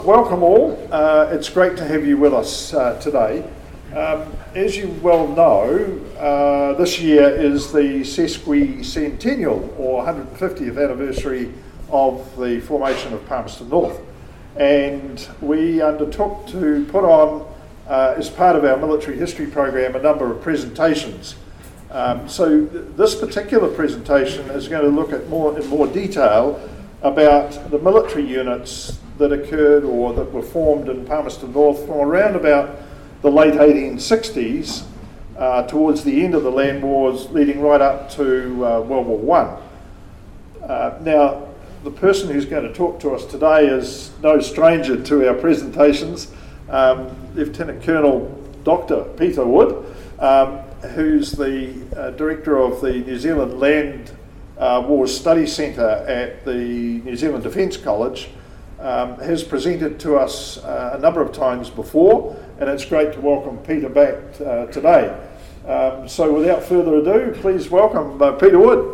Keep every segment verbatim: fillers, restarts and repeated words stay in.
Welcome all. Uh, it's great to have you with us uh, today. Um, as you well know, uh, this year is the sesquicentennial or one hundred fiftieth anniversary of the formation of Palmerston North, and we undertook to put on, uh, as part of our military history program, a number of presentations. Um, so th- this particular presentation is going to look at more in more detail about the military units that occurred or that were formed in Palmerston North from around about the late eighteen sixties uh, towards the end of the land wars, leading right up to uh, World War One. Uh, now, the person who's going to talk to us today is no stranger to our presentations, um, Lieutenant Colonel Doctor Peter Wood, um, who's the uh, director of the New Zealand Land uh, Wars Study Centre at the New Zealand Defence College. Um, has presented to us uh, a number of times before, and it's great to welcome Peter back uh, today. Um, so without further ado, please welcome uh, Peter Wood.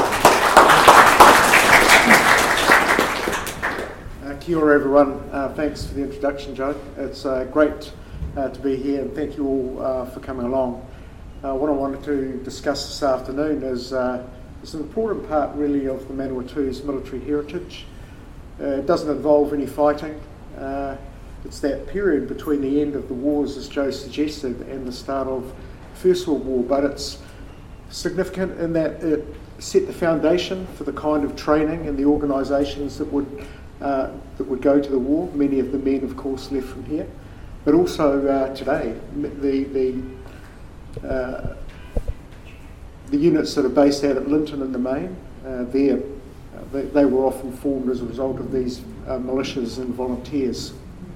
Uh, kia ora everyone, uh, thanks for the introduction, Joe. It's uh, great uh, to be here, and thank you all uh, for coming along. Uh, what I wanted to discuss this afternoon is, uh, is an important part really of the Manawatu's military heritage. Uh, it doesn't involve any fighting. Uh, it's that period between the end of the wars, as Joe suggested, and the start of the First World War, but it's significant in that it set the foundation for the kind of training and the organisations that would uh, that would go to the war. Many of the men, of course, left from here, but also uh, today, the the uh, the units that are based out at Linton in the main, uh, they're They, they were often formed as a result of these uh, militias and volunteers.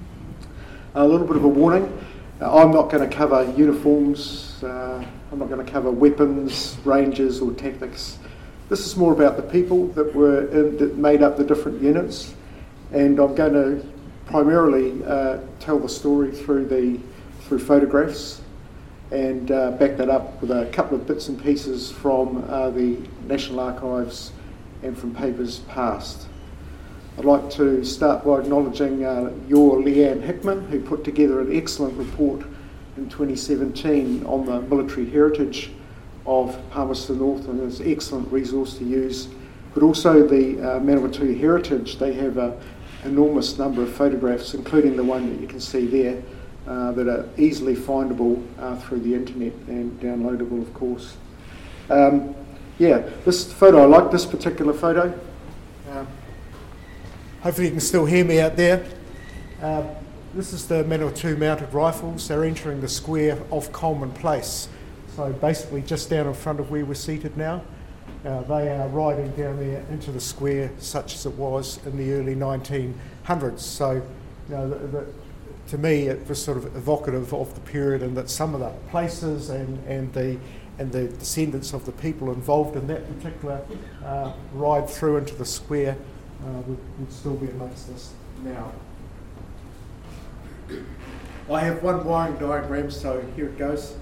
A little bit of a warning, uh, I'm not going to cover uniforms, uh, I'm not going to cover weapons, ranges or tactics. This is more about the people that were in, that made up the different units, and I'm going to primarily uh, tell the story through the through photographs and uh, back that up with a couple of bits and pieces from uh, the National Archives and from papers past. I'd like to start by acknowledging uh, your Leanne Hickman, who put together an excellent report in twenty seventeen on the military heritage of Palmerston North, and it's an excellent resource to use. But also the uh, Manawatu Heritage, they have an enormous number of photographs, including the one that you can see there, uh, that are easily findable uh, through the internet and downloadable, of course. Um, Yeah, this photo, I like this particular photo. Um, hopefully you can still hear me out there. Uh, this is the Manawatu mounted rifles. They're entering the square off Coleman Place. So basically just down in front of where we're seated now. Uh, they are riding down there into the square such as it was in the early nineteen hundreds. So, you know, the, the, to me it was sort of evocative of the period, and that some of the places and, and the and the descendants of the people involved in that particular uh, ride through into the square uh, would, would still be amongst us now. I have one wiring diagram, so here it goes.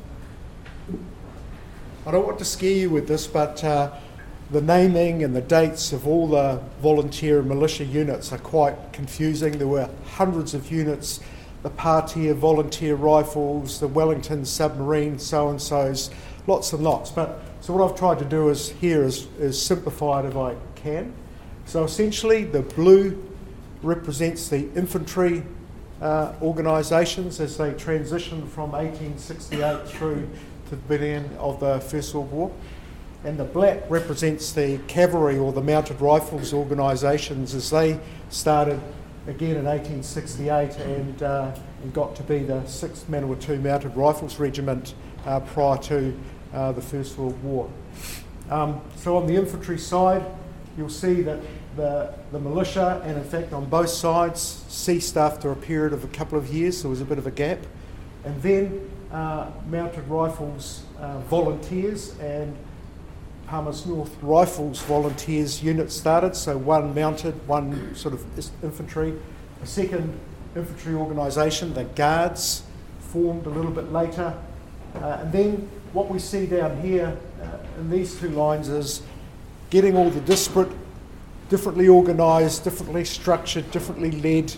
I don't want to scare you with this, but uh, the naming and the dates of all the volunteer and militia units are quite confusing. There were hundreds of units, the Partia volunteer rifles, the Wellington submarine, so-and-sos, lots and lots. But so what I've tried to do is here is, is simplify it if I can. So essentially the blue represents the infantry uh, organisations as they transitioned from eighteen sixty-eight through to the beginning of the First World War. And the black represents the cavalry or the mounted rifles organisations as they started again in eighteen sixty-eight and, uh, and got to be the sixth Manawatu Mounted Rifles Regiment uh, prior to Uh, the First World War. Um, so on the infantry side, you'll see that the, the militia, and in fact on both sides, ceased after a period of a couple of years. There was a bit of a gap. And then uh, mounted rifles uh, volunteers and Palmerston North Rifles volunteers unit started. So one mounted, one sort of infantry. A second infantry organisation, the Guards, formed a little bit later. Uh, and then what we see down here uh, in these two lines is getting all the disparate, differently organised, differently structured, differently led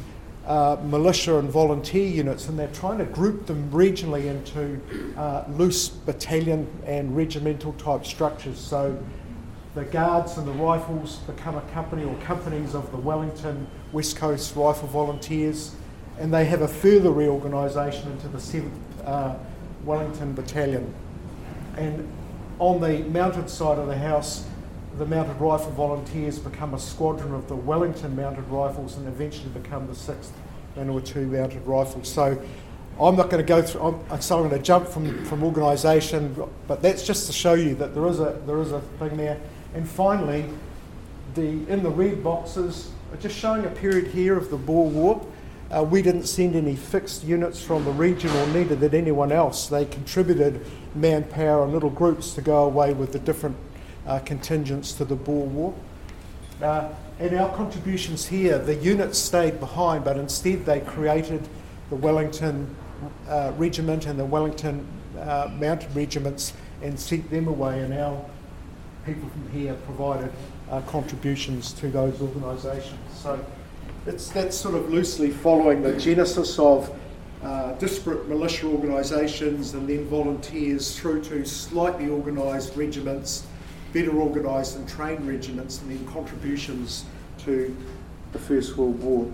uh, militia and volunteer units, and they're trying to group them regionally into uh, loose battalion and regimental type structures. So the Guards and the Rifles become a company or companies of the Wellington West Coast Rifle Volunteers, and they have a further reorganisation into the seventh uh, Wellington Battalion. And on the mounted side of the house, the Mounted Rifle Volunteers become a squadron of the Wellington Mounted Rifles and eventually become the sixth Manawatu Mounted Rifles. So I'm not going to go through, I'm, so I'm going to jump from, from organisation, but that's just to show you that there is a there is a thing there. And finally, the in the red boxes, just showing a period here of the Boer War. Uh, we didn't send any fixed units from the region, or neither did anyone else. They contributed manpower and little groups to go away with the different uh, contingents to the Boer War. Uh, and our contributions here, the units stayed behind, but instead they created the Wellington uh, Regiment and the Wellington uh, Mounted Regiments and sent them away, and our people from here provided uh, contributions to those organisations. So it's that's sort of loosely following the genesis of uh, disparate militia organisations and then volunteers through to slightly organised regiments, better organised and trained regiments, and then contributions to the First World War.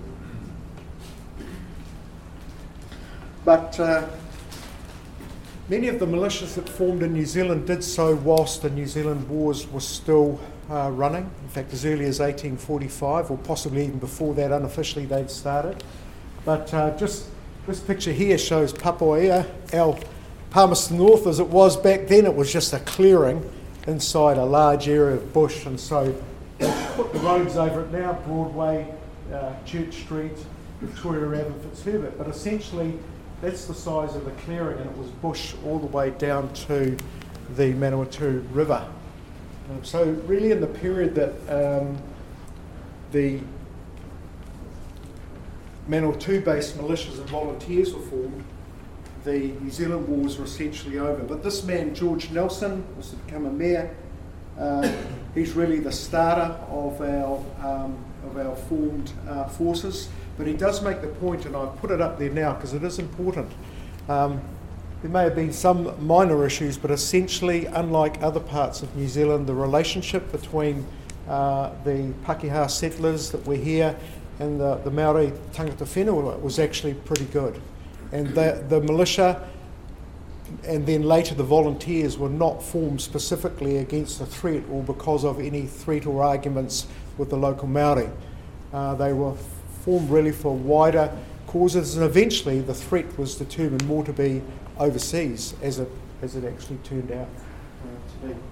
But uh, many of the militias that formed in New Zealand did so whilst the New Zealand Wars were still uh, running. In fact, as early as eighteen forty-five, or possibly even before that, unofficially they'd started. But uh, just this picture here shows Papaia, our Palmerston North, as it was back then. It was just a clearing inside a large area of bush, and so they put the roads over it now: Broadway, uh, Church Street, Victoria Avenue, Fitzherbert. But essentially, that's the size of the clearing, and it was bush all the way down to the Manawatu River. Um, so really in the period that um, the Manawatu-based militias and volunteers were formed, the New Zealand Wars were essentially over. But this man, George Nelson, was to become a mayor. Uh, he's really the starter of our, um, of our formed uh, forces. But he does make the point, and I've put it up there now because it is important. Um, there may have been some minor issues, but essentially, unlike other parts of New Zealand, the relationship between uh, the Pakeha settlers that were here and the, the Maori tangata whenua was actually pretty good. And the, the militia and then later the volunteers were not formed specifically against a threat or because of any threat or arguments with the local Maori. Uh, they were formed really for wider causes, and eventually the threat was determined more to be overseas, as it as it actually turned out uh, to be.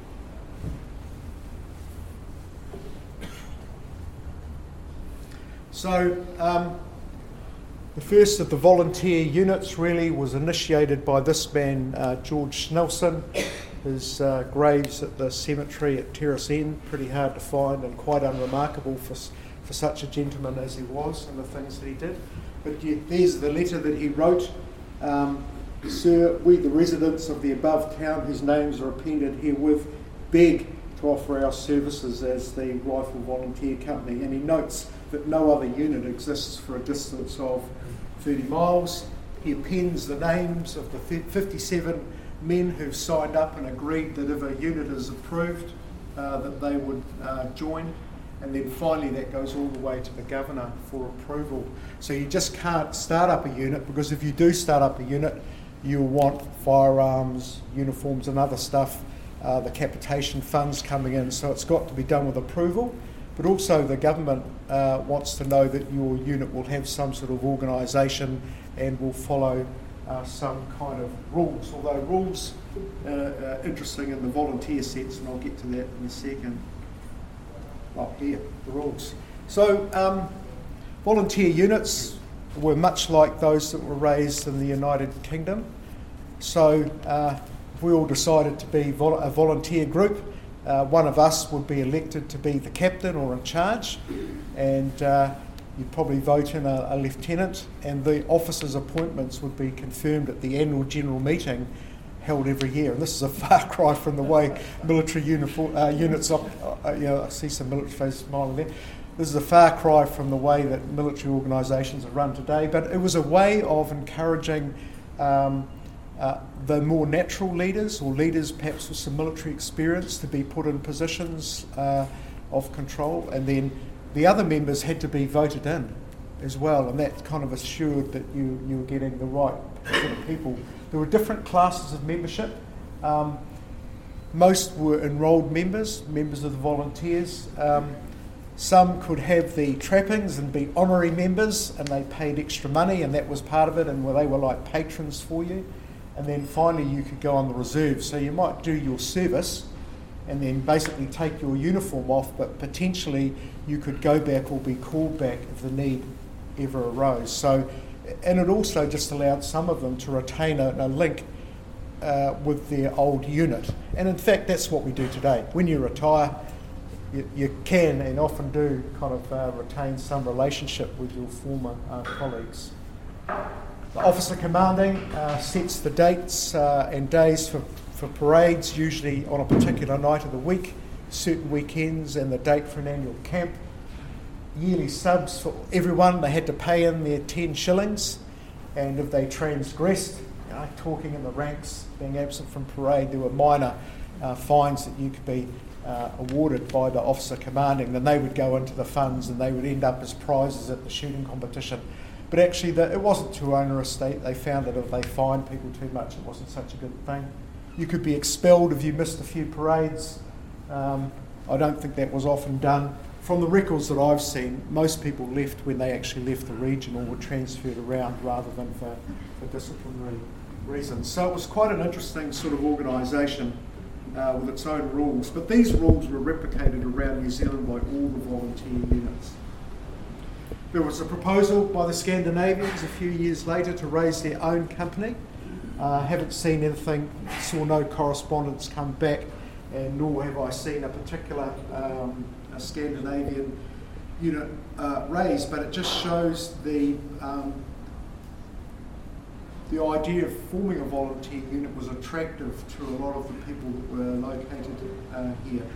So um, the first of the volunteer units really was initiated by this man, uh, George Nelson. His uh, grave's at the cemetery at Terrace End, pretty hard to find and quite unremarkable for for such a gentleman as he was and the things that he did. But yeah, there's the letter that he wrote. Um, Sir, we the residents of the above town whose names are appended herewith beg to offer our services as the Rifle Volunteer Company. And he notes that no other unit exists for a distance of thirty miles. He appends the names of the fifty-seven men who've signed up and agreed that if a unit is approved, uh, that they would uh, join. And then finally that goes all the way to the governor for approval. So you just can't start up a unit, because if you do start up a unit, you'll want firearms, uniforms and other stuff, uh, the capitation funds coming in. So it's got to be done with approval. But also the government uh, wants to know that your unit will have some sort of organisation and will follow uh, some kind of rules. Although rules uh, are interesting in the volunteer sense, and I'll get to that in a second. Oh, here, the rules. So um, volunteer units were much like those that were raised in the United Kingdom. So uh, if we all decided to be vol- a volunteer group, uh, one of us would be elected to be the captain or in charge, and uh, you'd probably vote in a, a lieutenant, and the officers' appointments would be confirmed at the annual general meeting held every year. And this is a far cry from the way military uniform, uh, units, uh, you know, I see some military faces smiling there. this is a far cry from the way that military organisations are run today, but it was a way of encouraging um, uh, the more natural leaders, or leaders perhaps with some military experience, to be put in positions uh, of control, and then the other members had to be voted in as well, and that kind of assured that you, you were getting the right sort of people. There were different classes of membership. Um, most were enrolled members, members of the volunteers. Um, Some could have the trappings and be honorary members, and they paid extra money, and that was part of it, and they were like patrons for you. And then finally you could go on the reserve. So you might do your service and then basically take your uniform off, but potentially you could go back or be called back if the need ever arose. So, and it also just allowed some of them to retain a, a link uh, with their old unit. And in fact, that's what we do today. When you retire, You, you can and often do kind of uh, retain some relationship with your former uh, colleagues. The officer commanding uh, sets the dates uh, and days for, for parades, usually on a particular night of the week, certain weekends, and the date for an annual camp. Yearly subs for everyone, they had to pay in their ten shillings, and if they transgressed, you know, talking in the ranks, being absent from parade, there were minor uh, fines that you could be Uh, awarded by the officer commanding. Then they would go into the funds and they would end up as prizes at the shooting competition. But actually the, it wasn't too onerous. They, they found that if they fined people too much, it wasn't such a good thing. You could be expelled if you missed a few parades. Um, I don't think that was often done. From the records that I've seen, most people left when they actually left the region, or were transferred around rather than for, for disciplinary reasons. So it was quite an interesting sort of organisation Uh, with its own rules, but these rules were replicated around New Zealand by all the volunteer units. There was a proposal by the Scandinavians a few years later to raise their own company. Uh, haven't seen anything, saw no correspondence come back, and nor have I seen a particular um, a Scandinavian unit uh, raised, but it just shows the um, the idea of forming a volunteer unit was attractive to a lot of the people that were located uh, here.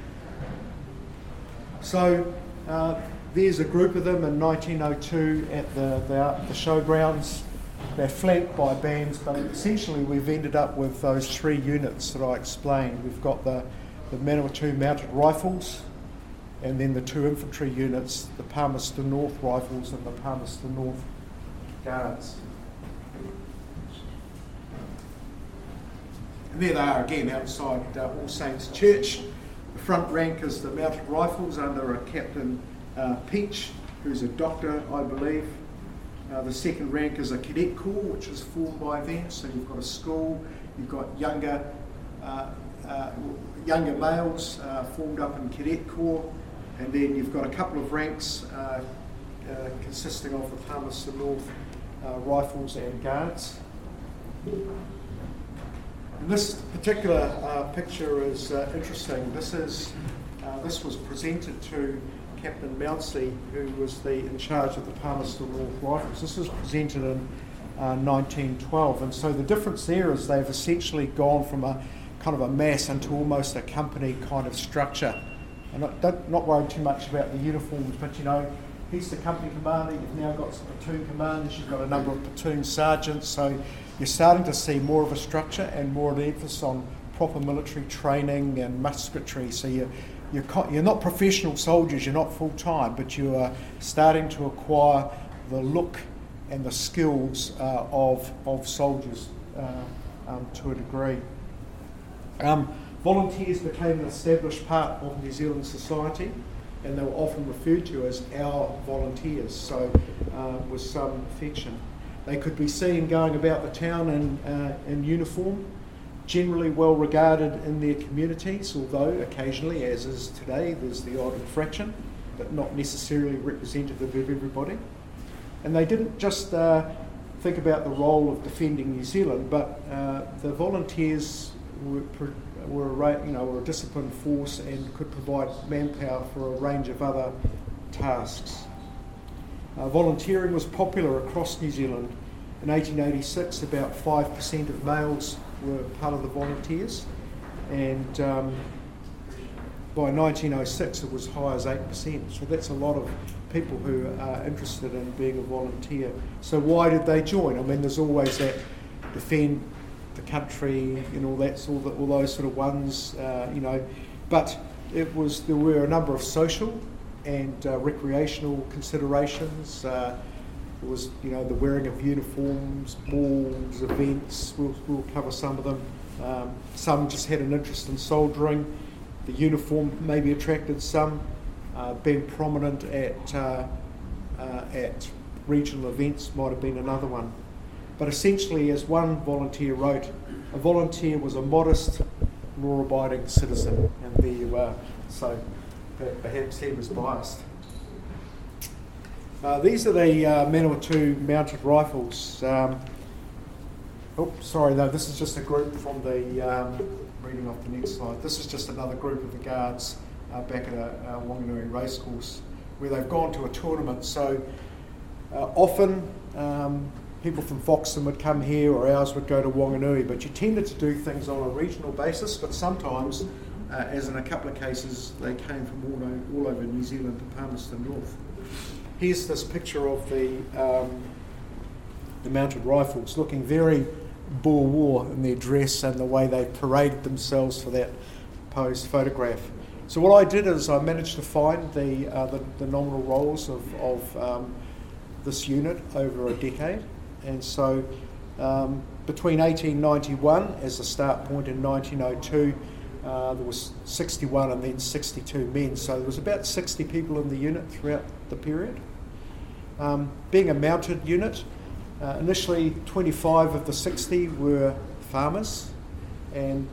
So uh, there's a group of them in nineteen oh two at the, the, the showgrounds. They're flanked by bands, but essentially we've ended up with those three units that I explained. We've got the, the Manawatu Mounted Rifles, and then the two infantry units, the Palmerston North Rifles and the Palmerston North Guards. And there they are again outside uh, All Saints Church. The front rank is the Mounted Rifles under a Captain uh, Peach, who's a doctor, I believe. Uh, the second rank is a cadet corps, which is formed by them. So you've got a school, you've got younger uh, uh, younger males uh, formed up in cadet corps, and then you've got a couple of ranks uh, uh, consisting of the Palmerston North uh, Rifles and Guards. And this particular uh, picture is uh, interesting. This is uh, this was presented to Captain Mountsley, who was the in charge of the Palmerston North Rifles. This was presented in uh, nineteen twelve, and so the difference there is they've essentially gone from a kind of a mass into almost a company kind of structure. And not, don't, not worry too much about the uniforms, but you know, he's the company commander. You've now got some platoon commanders. You've got a number of platoon sergeants. So you're starting to see more of a structure and more of an emphasis on proper military training and musketry. So you're, you're, you're not professional soldiers, you're not full-time, but you are starting to acquire the look and the skills uh, of, of soldiers uh, um, to a degree. Um, volunteers became an established part of New Zealand society, and they were often referred to as our volunteers, so uh, with some affection. They could be seen going about the town in, uh, in uniform, generally well regarded in their communities, although occasionally, as is today, there's the odd infraction, but not necessarily representative of everybody. And they didn't just uh, think about the role of defending New Zealand, but uh, the volunteers were, were, you know, were a disciplined force and could provide manpower for a range of other tasks. Uh, volunteering was popular across New Zealand. In eighteen eighty-six, about five percent of males were part of the volunteers, and um, by nineteen oh six it was as high as eight percent. So that's a lot of people who are interested in being a volunteer. So why did they join? I mean, there's always that defend the country, you know, that's all, the, all those sort of ones, uh, you know. But it was there were a number of social and uh, recreational considerations. Uh, there was, you know, the wearing of uniforms, balls, events. We'll, we'll cover some of them. Um, some just had an interest in soldiering. The uniform maybe attracted some. Uh, being prominent at uh, uh, at regional events might have been another one. But essentially, as one volunteer wrote, a volunteer was a modest, law-abiding citizen, and there you are. So perhaps he was biased. Uh, these are the uh, Manawatu mounted rifles. Um, oh, sorry, no, this is just a group from the, um, reading off the next slide, this is just another group of the guards uh, back at a, a Wanganui racecourse where they've gone to a tournament. So uh, often um, people from Foxton would come here or ours would go to Wanganui, but you tended to do things on a regional basis, but sometimes, uh, as in a couple of cases, they came from all, o- all over New Zealand to Palmerston North. Here's this picture of the um, the mounted rifles looking very Boer War in their dress and the way they paraded themselves for that posed photograph. So what I did is I managed to find the uh, the, the nominal rolls of, of um, this unit over a decade, and so um, between eighteen ninety-one as the start point in nineteen oh two, uh, there was sixty-one and then sixty-two men, so there was about sixty people in the unit throughout the period. Um, being a mounted unit, uh, initially twenty-five of the sixty were farmers, and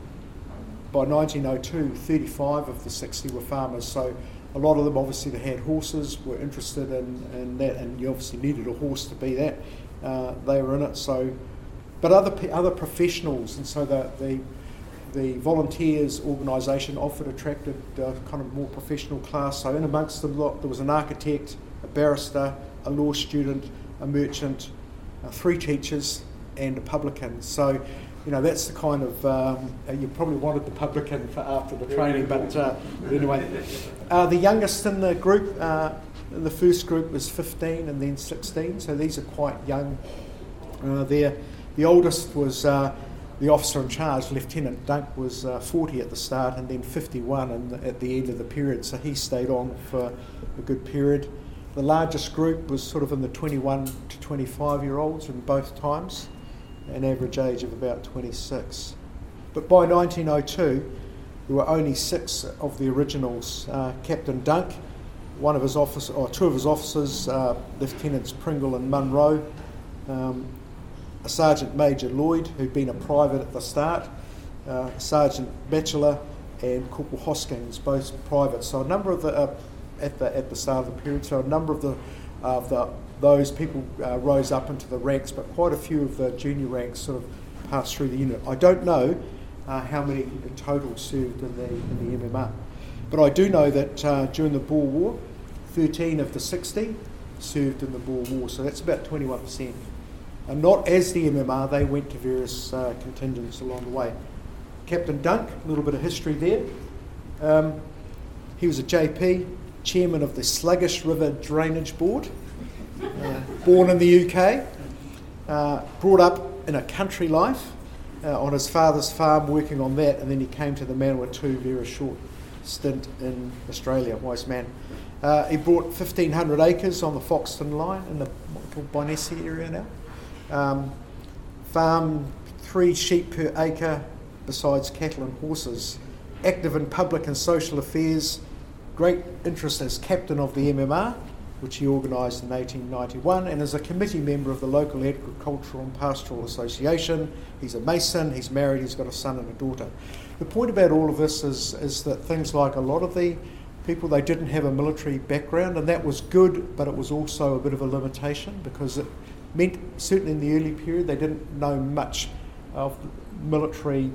by nineteen oh two, thirty-five of the sixty were farmers. So a lot of them obviously that had horses were interested in, in that, and you obviously needed a horse to be that. Uh, they were in it. So, but other other professionals, and so the the, the volunteers organisation often attracted uh, kind of more professional class. So in amongst them, lot there was an architect, a barrister, a law student, a merchant, uh, three teachers, and a publican. So, you know, that's the kind of, um, you probably wanted the publican for after the training, but uh, anyway. Uh, the youngest in the group, uh, in the first group was fifteen and then sixteen, so these are quite young uh, there. The oldest was uh, the officer in charge, Lieutenant Dunk, was uh, forty at the start and then fifty-one in the, at the end of the period, so he stayed on for a good period. The largest group was sort of in the twenty-one to twenty-five year olds in both times, an average age of about twenty-six. But by nineteen oh two, there were only six of the originals. Uh, Captain Dunk, one of his officer, or two of his officers, uh, Lieutenants Pringle and Munro, um, a Sergeant Major Lloyd, who'd been a private at the start, uh, Sergeant Batchelor, and Corporal Hoskins, both private. So a number of the uh, at the at the start of the period. So a number of the uh, the those people uh, rose up into the ranks, but quite a few of the junior ranks sort of passed through the unit. I don't know uh, how many in total served in the in the M M R, but I do know that uh, during the Boer War, thirteen of the sixty served in the Boer War, so that's about twenty-one percent. And not as the M M R, they went to various uh, contingents along the way. Captain Dunk, a little bit of history there. Um, he was a J P, chairman of the Sluggish River Drainage Board, uh, born in the U K, uh, brought up in a country life uh, on his father's farm working on that, and then he came to the Manawatu, very short stint in Australia, wise man. Uh, he bought fifteen hundred acres on the Foxton line in the Bynesi area now. Um, farmed three sheep per acre besides cattle and horses. Active in public and social affairs. Great interest as captain of the M M R, which he organised in eighteen ninety-one, and as a committee member of the local Agricultural and Pastoral Association. He's a mason, he's married, he's got a son and a daughter. The point about all of this is, is that things like a lot of the people, they didn't have a military background, and that was good, but it was also a bit of a limitation because it meant, certainly in the early period, they didn't know much of military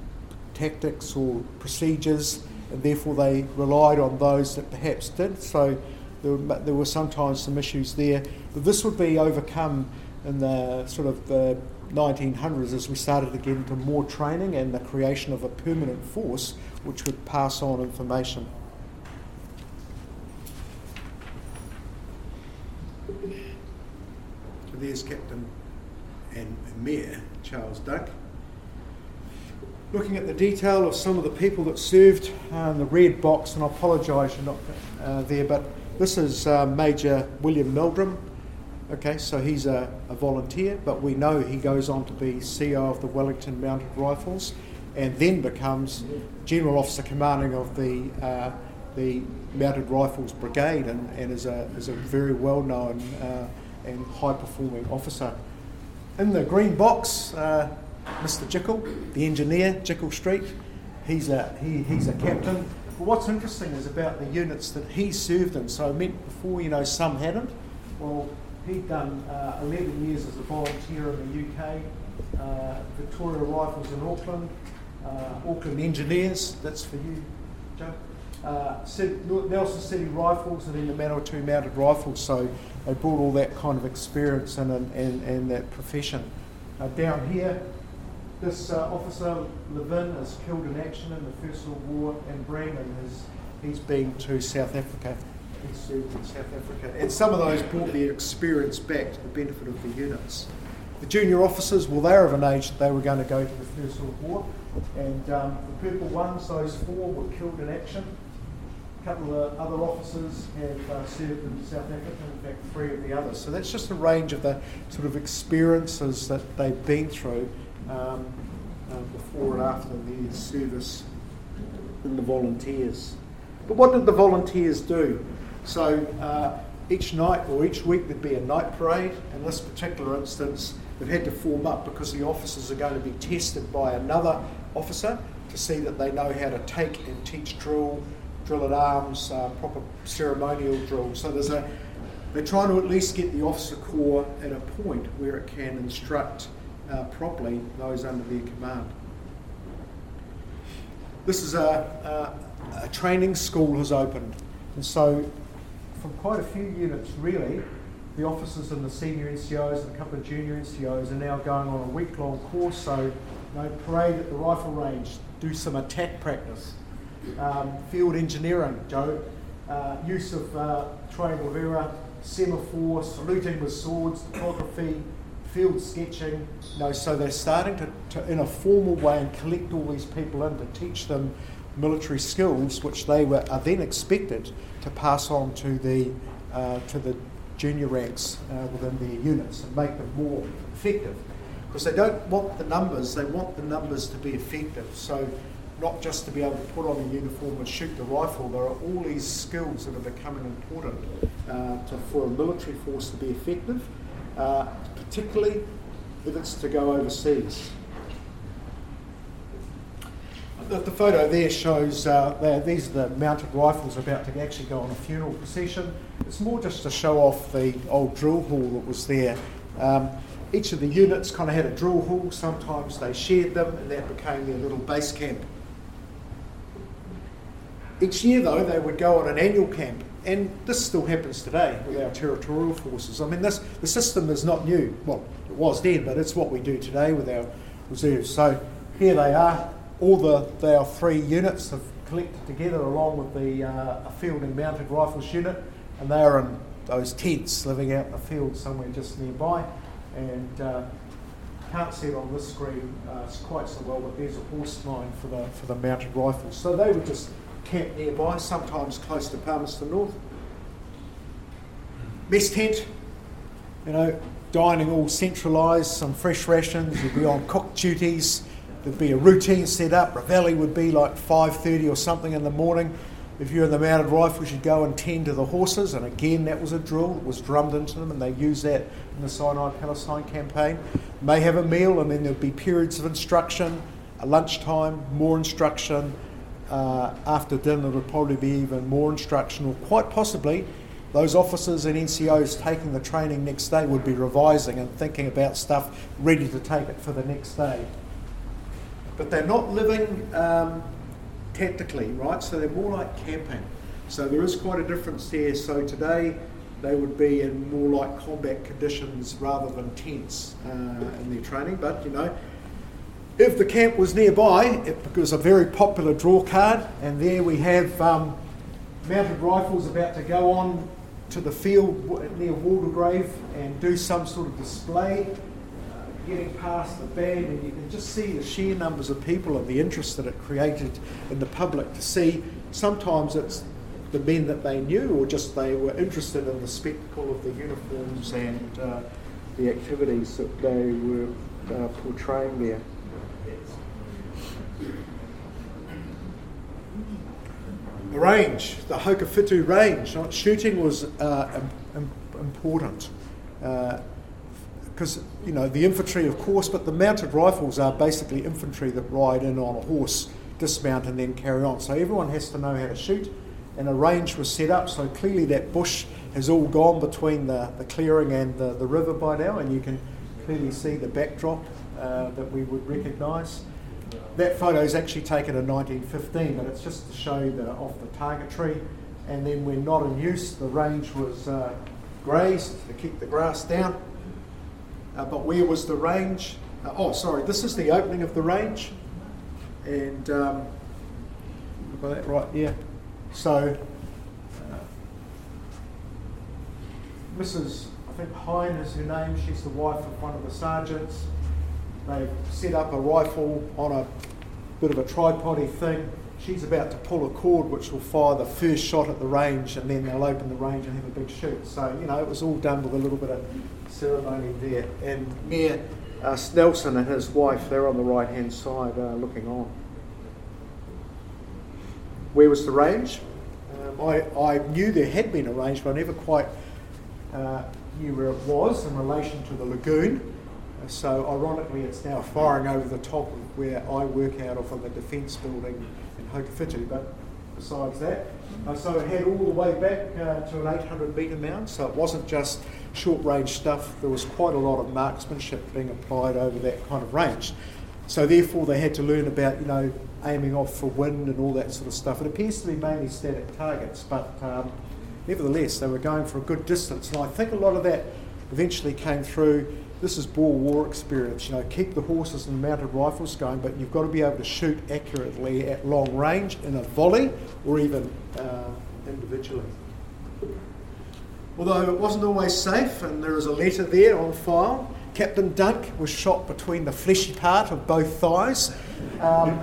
tactics or procedures, and therefore they relied on those that perhaps did. So there were, there were sometimes some issues there. But this would be overcome in the sort of the nineteen hundreds as we started to get into more training and the creation of a permanent force which would pass on information. Captain and Mayor Charles Dunk. Looking at the detail of some of the people that served uh, in the red box, and I apologise you're not uh, there, but this is uh, Major William Meldrum. Okay, so he's a, a volunteer, but we know he goes on to be C E O of the Wellington Mounted Rifles, and then becomes General Officer Commanding of the uh, the Mounted Rifles Brigade, and, and is a is a very well known uh, and high performing officer. In the green box, uh, Mister Jickle, the engineer, Jickle Street. He's a he, he's a captain. But what's interesting is about the units that he served in. So I meant before, you know, some hadn't. Well, he'd done uh, eleven years as a volunteer in the U K, uh, Victoria Rifles in Auckland, uh, Auckland Engineers, that's for you, Joe. Uh, Nelson City Rifles, and then the Manawatu Mounted Rifles. So they brought all that kind of experience in and, and, and that profession. Uh, down here, this uh, officer, Levin, is killed in action in the First World War, and Brandon has he's been to South Africa. He's served in South Africa, and some of those brought their experience back to the benefit of the units. The junior officers, well, they're of an age that they were going to go to the First World War, and um, the purple ones, those four, were killed in action. A couple of other officers have uh, served in South Africa, in fact three of the others. So that's just a range of the sort of experiences that they've been through um, uh, before and after their service in the volunteers. But what did the volunteers do? So uh, each night or each week there'd be a night parade. In this particular instance, they've had to form up because the officers are going to be tested by another officer to see that they know how to take and teach drill, drill at arms, uh, proper ceremonial drill. So there's a, they're trying to at least get the officer corps at a point where it can instruct uh, properly those under their command. This is a, a, a training school has opened, and so from quite a few units really, the officers and the senior N C Os and a couple of junior N C Os are now going on a week-long course. So, you know, parade at the rifle range, do some attack practice. Um, field engineering, Joe, uh, use of uh, triangle of error, semaphore, saluting with swords, topography, field sketching. You know, so they're starting to, to, in a formal way, and collect all these people in to teach them military skills, which they were are then expected to pass on to the uh, to the junior ranks uh, within their units and make them more effective. Because they don't want the numbers; they want the numbers to be effective. So, not just to be able to put on a uniform and shoot the rifle. There are all these skills that are becoming important uh, to, for a military force to be effective, uh, particularly if it's to go overseas. The, the photo there shows uh, these are the mounted rifles about to actually go on a funeral procession. It's more just to show off the old drill hall that was there. Um, each of the units kind of had a drill hall. Sometimes they shared them, and that became their little base camp. Each year, though, they would go on an annual camp, and this still happens today with our territorial forces. I mean, this the system is not new. Well, it was then, but it's what we do today with our reserves. So here they are. All the their three units have collected together along with the uh, a fielding mounted rifles unit, and they are in those tents living out in the field somewhere just nearby. And uh, can't see it on this screen uh, it's quite so well, but there's a horse line for the for the mounted rifles. So they would just camp nearby, sometimes close to Palmerston North. Mess tent, you know, dining all centralised, some fresh rations. You'd be on cook duties. There'd be a routine set up. Reveille would be like five thirty or something in the morning. If you're in the mounted rifles, you'd go and tend to the horses, and again, that was a drill. It was drummed into them, and they used that in the Sinai-Palestine campaign. May have a meal, and then there'd be periods of instruction, a lunchtime, more instruction. Uh, after dinner, there would probably be even more instruction, or quite possibly, those officers and N C Os taking the training next day would be revising and thinking about stuff ready to take it for the next day. But they're not living um, tactically, right? So they're more like camping. So there is quite a difference there. So today they would be in more like combat conditions rather than tents uh, in their training. But, you know, if the camp was nearby, it was a very popular draw card, and there we have um, mounted rifles about to go on to the field w- near Waldegrave and do some sort of display, uh, getting past the band, and you can just see the sheer numbers of people and the interest that it created in the public to see. Sometimes it's the men that they knew, or just they were interested in the spectacle of the uniforms and uh, the activities that they were uh, portraying there. The range, the Hokowhitu range. Not shooting was uh, im- important because uh, you know the infantry, of course, but the mounted rifles are basically infantry that ride in on a horse, dismount, and then carry on. So everyone has to know how to shoot, and a range was set up. So clearly that bush has all gone between the, the clearing and the, the river by now, and you can clearly see the backdrop uh, that we would recognise. That photo is actually taken in nineteen fifteen, but it's just to show the off the target tree. And then when not in use, the range was uh, grazed to keep the grass down. Uh, but where was the range? Uh, oh, sorry, this is the opening of the range. And um, got that right, yeah. So, uh, Missus I think Hine is her name. She's the wife of one of the sergeants. They've set up a rifle on a bit of a tripod-y thing. She's about to pull a cord which will fire the first shot at the range, and then they'll open the range and have a big shoot. So, you know, it was all done with a little bit of ceremony there. And Mayor uh, Snelson and his wife, they're on the right-hand side uh, looking on. Where was the range? Um, I, I knew there had been a range, but I never quite uh, knew where it was in relation to the lagoon. So ironically, it's now firing over the top of where I work out of in the defence building in Hokowhitu. But besides that, uh, so it had all the way back uh, to an eight hundred metre mound. So it wasn't just short range stuff. There was quite a lot of marksmanship being applied over that kind of range. So therefore, they had to learn about, you know, aiming off for wind and all that sort of stuff. It appears to be mainly static targets, but um, nevertheless, they were going for a good distance. And I think a lot of that eventually came through. This is Boer War experience, you know, keep the horses and the mounted rifles going, but you've got to be able to shoot accurately at long range in a volley or even uh, individually. Although it wasn't always safe, and there is a letter there on file. Captain Dunk was shot between the fleshy part of both thighs. Um,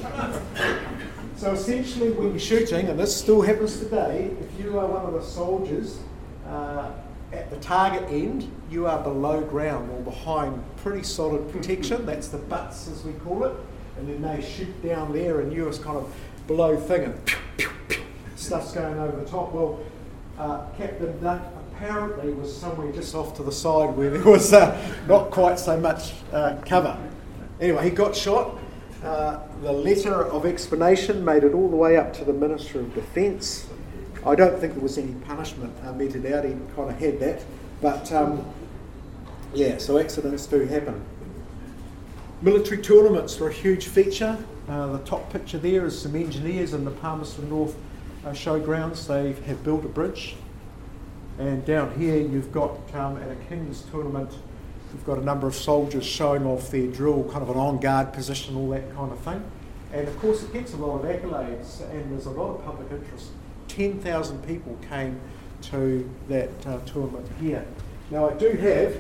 so essentially when you're shooting, and this still happens today, if you are one of the soldiers, uh, at the target end, you are below ground or behind pretty solid protection. That's the butts, as we call it. And then they shoot down there, and you're kind of below thing, and pew, pew, pew, stuff's going over the top. Well, uh, Captain Duck apparently was somewhere just off to the side where there was uh, not quite so much uh, cover. Anyway, he got shot. Uh, the letter of explanation made it all the way up to the Minister of Defence. I don't think there was any punishment uh, meted out. He kind of had that. But, um, yeah, so accidents do happen. Military tournaments were a huge feature. Uh, the top picture there is some engineers in the Palmerston North uh, Showgrounds. They have built a bridge. And down here you've got, um, at a King's tournament, you've got a number of soldiers showing off their drill, kind of an on-guard position, all that kind of thing. And, of course, it gets a lot of accolades, and there's a lot of public interest. ten thousand people came to that uh, tournament here. Now I do have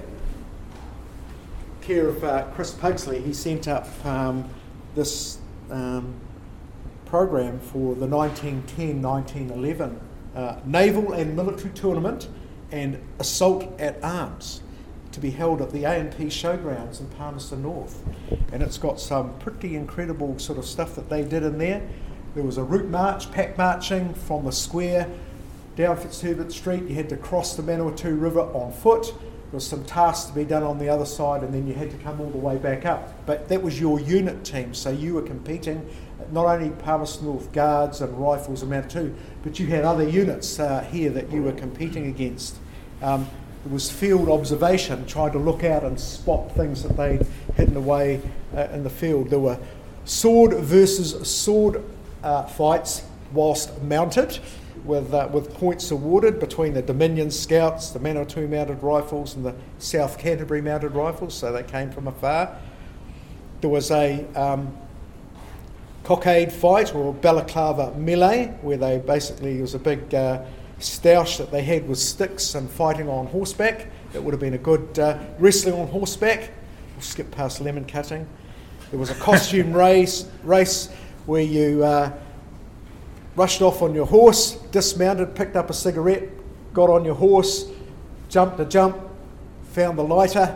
care of uh, Chris Pugsley. He sent up um, this um, program for the nineteen ten nineteen eleven uh, Naval and Military Tournament and Assault at Arms to be held at the A and P Showgrounds in Palmerston North. And it's got some pretty incredible sort of stuff that they did in there. There was a route march, pack marching from the square down Fitzherbert Street. You had to cross the Manawatu River on foot. There was some tasks to be done on the other side, and then you had to come all the way back up. But that was your unit team, so you were competing, not only Palmerston North Guards and Rifles and Manawatu, but you had other units uh, here that you were competing against. Um, there was field observation, trying to look out and spot things that they'd hidden away uh, in the field. There were sword versus sword Uh, fights whilst mounted, with uh, with points awarded between the Dominion Scouts, the Manawatu Mounted Rifles, and the South Canterbury Mounted Rifles. So they came from afar. There was a um, cockade fight or balaclava melee, where they basically it was a big uh, stoush that they had with sticks and fighting on horseback. It would have been a good uh, wrestling on horseback. We'll skip past lemon cutting. There was a costume race, race where you uh, rushed off on your horse, dismounted, picked up a cigarette, got on your horse, jumped the jump, found the lighter,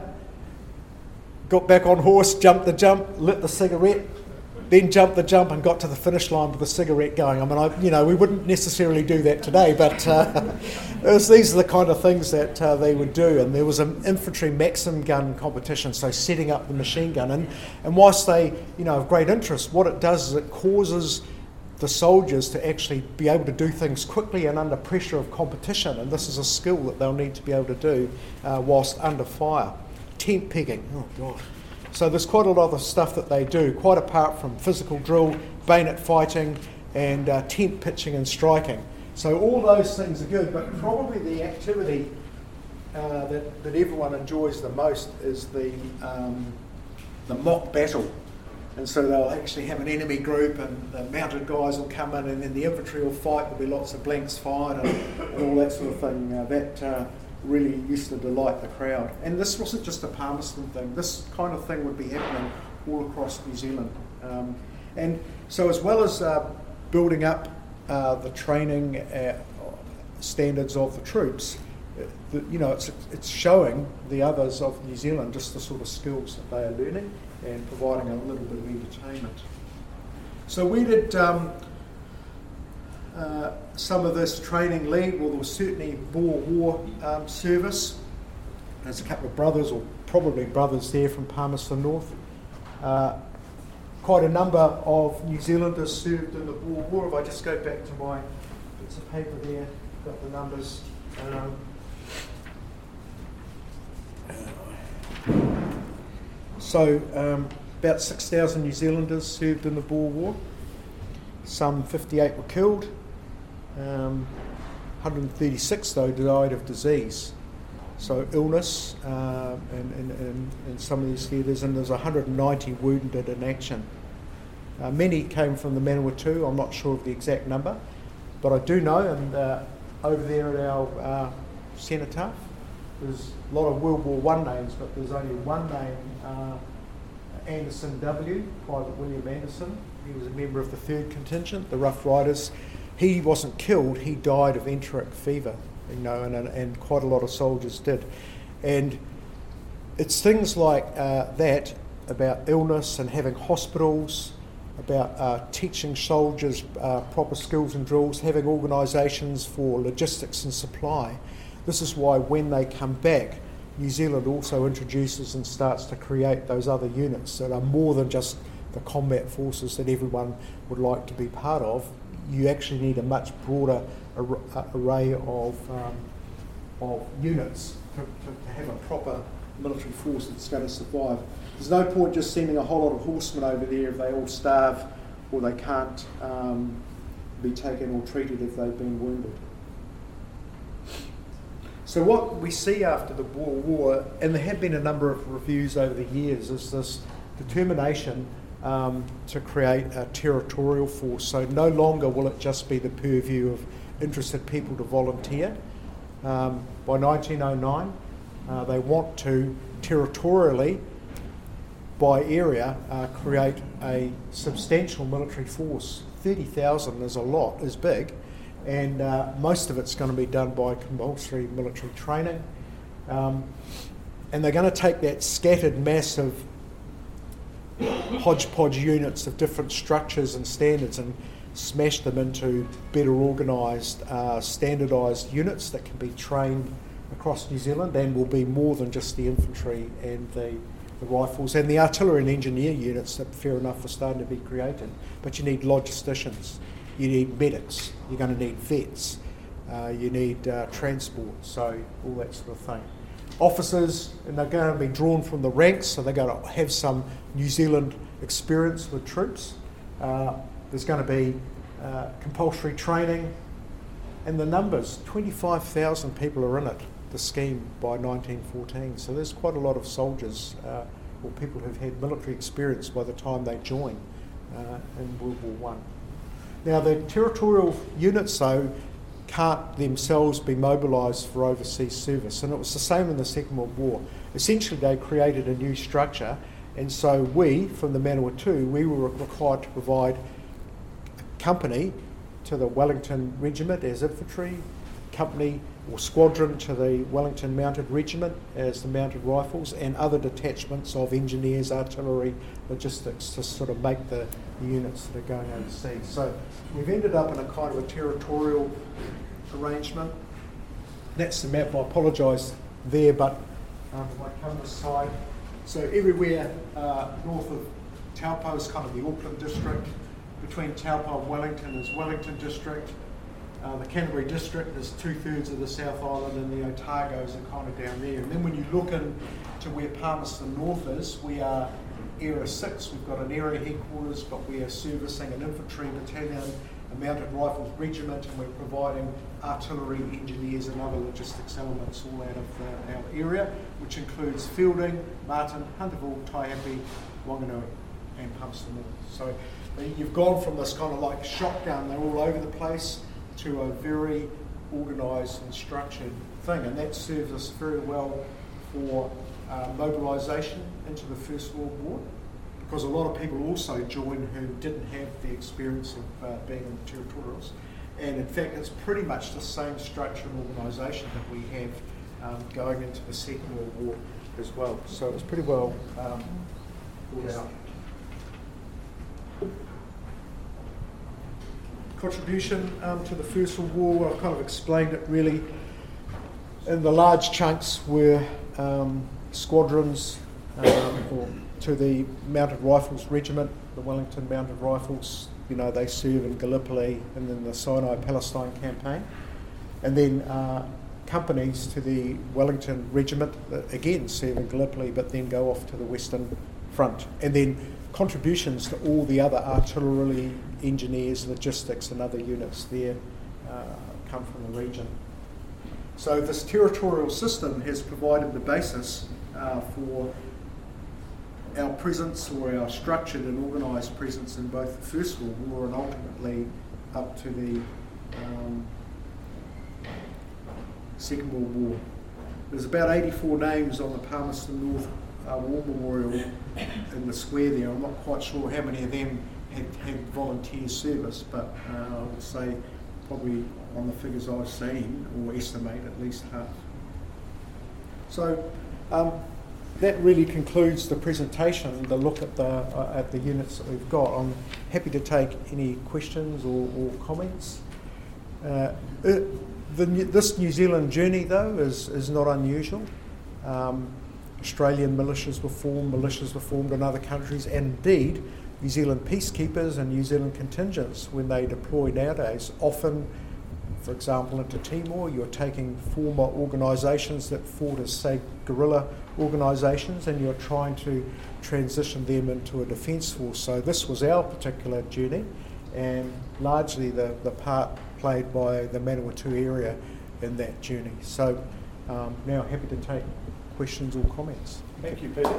got back on horse, jumped the jump, lit the cigarette, then jumped the jump and got to the finish line with the cigarette going. I mean, I, you know, we wouldn't necessarily do that today, but uh, it was, these are the kind of things that uh, they would do. And there was an infantry Maxim gun competition, so setting up the machine gun. And, and whilst they, you know, have great interest, what it does is it causes the soldiers to actually be able to do things quickly and under pressure of competition. And this is a skill that they'll need to be able to do uh, whilst under fire. Tent pegging, oh God. So there's quite a lot of stuff that they do, quite apart from physical drill, bayonet fighting, and uh, tent pitching and striking. So all those things are good, but probably the activity uh, that, that everyone enjoys the most is the, um, the mock battle. And so they'll actually have an enemy group and the mounted guys will come in and then the infantry will fight, there'll be lots of blanks fired and, and all that sort of thing. Uh, that uh, really used to delight the crowd. And this wasn't just a Palmerston thing, this kind of thing would be happening all across New Zealand. Um, and so as well as uh, building up uh, the training uh, standards of the troops, uh, the, you know, it's, it's showing the others of New Zealand just the sort of skills that they are learning and providing a little bit of entertainment. So we did um, uh, some of this training lead. Well, there was certainly Boer War um, service. There's a couple of brothers, or probably brothers there from Palmerston North. Uh, quite a number of New Zealanders served in the Boer War. If I just go back to my bits of paper there, got the numbers. Um, So um, about six thousand New Zealanders served in the Boer War. Some fifty-eight were killed. Um, one hundred thirty-six though died of disease. So illness uh, in, in, in, in some of these theatres, and there's one hundred ninety wounded in action. Uh, many came from the Manawatu. I'm not sure of the exact number, but I do know, and uh, over there at our uh, cenotaph, there's a lot of World War One names, but there's only one name, uh, Anderson W, Private William Anderson. He was a member of the third Contingent, the Rough Riders. He wasn't killed, he died of enteric fever, you know, and, and quite a lot of soldiers did. And it's things like uh, that, about illness and having hospitals, about uh, teaching soldiers uh, proper skills and drills, having organisations for logistics and supply. This is why when they come back, New Zealand also introduces and starts to create those other units that are more than just the combat forces that everyone would like to be part of. You actually need a much broader ar- array of, um, of units to, to, to have a proper military force that's going to survive. There's no point just sending a whole lot of horsemen over there if they all starve or they can't um, be taken or treated if they've been wounded. So what we see after the Boer War, and there have been a number of reviews over the years, is this determination um, to create a territorial force. So no longer will it just be the purview of interested people to volunteer. Um, by nineteen oh nine, uh, they want to territorially, by area, uh, create a substantial military force. thirty thousand is a lot, is big. And uh, most of it's going to be done by compulsory military training. Um, and they're going to take that scattered mass of hodgepodge units of different structures and standards and smash them into better organised, uh, standardised units that can be trained across New Zealand and will be more than just the infantry and the, the rifles and the artillery and engineer units that, fair enough, are starting to be created. But you need logisticians. You need medics, you're going to need vets, uh, you need uh, transport, so all that sort of thing. Officers, and they're going to be drawn from the ranks, so they're going to have some New Zealand experience with troops. Uh, there's going to be uh, compulsory training, and the numbers, twenty-five thousand people are in it, the scheme, by nineteen fourteen. So there's quite a lot of soldiers uh, or people who've had military experience by the time they join uh, in World War One. Now the territorial units, though, can't themselves be mobilised for overseas service. And it was the same in the Second World War. Essentially, they created a new structure, and so we, from the Manawatu, we were required to provide a company to the Wellington Regiment as infantry, company or squadron to the Wellington Mounted Regiment as the Mounted Rifles, and other detachments of engineers, artillery, logistics to sort of make the, the units that are going overseas. So we've ended up in a kind of a territorial arrangement. That's the map. I apologise there, but um, if I come this side. So everywhere uh, north of Taupo is kind of the Auckland district. Between Taupo and Wellington is Wellington district. Uh, the Canterbury district is two-thirds of the South Island, and the Otagos are kind of down there. And then when you look into where Palmerston North is, we are Area six. We've got an area headquarters, but we are servicing an infantry battalion, a mounted rifles regiment, and we're providing artillery, engineers and other logistics elements all out of the, our area, which includes Fielding, Martin, Hunterville, Taihape, Wanganui and Palmerston North. So you've gone from this kind of like shotgun, they're all over the place, to a very organised and structured thing, and that serves us very well for uh, mobilisation into the First World War, because a lot of people also join who didn't have the experience of uh, being in the territorials, and in fact it's pretty much the same structure and organisation that we have um, going into the Second World War as well. So it's pretty well um, thought out. Contribution um, to the First World War, I've kind of explained it really. And the large chunks were um, squadrons um, or to the Mounted Rifles Regiment, the Wellington Mounted Rifles. You know, they serve in Gallipoli and then the Sinai-Palestine campaign. And then uh, companies to the Wellington Regiment that again serve in Gallipoli but then go off to the Western Front. And then contributions to all the other artillery, engineers, logistics and other units there uh, come from the region. So this territorial system has provided the basis uh, for our presence, or our structured and organised presence in both the First World War and ultimately up to the um, Second World War. There's about eighty-four names on the Palmerston North uh, War Memorial in the square there. I'm not quite sure how many of them had, had volunteer service, but uh, I would say probably on the figures I've seen, or estimate at least half. So um, that really concludes the presentation, the look at the uh, at the units that we've got. I'm happy to take any questions or, or comments. Uh, it, the, this New Zealand journey, though, is, is not unusual. Um, Australian militias were formed, militias were formed in other countries, and indeed New Zealand peacekeepers and New Zealand contingents, when they deploy nowadays, often, for example, into Timor, you're taking former organisations that fought as, say, guerrilla organisations, and you're trying to transition them into a defence force. So this was our particular journey, and largely the, the part played by the Manawatu area in that journey. So um, now happy to take questions or comments. Thank you, Peter.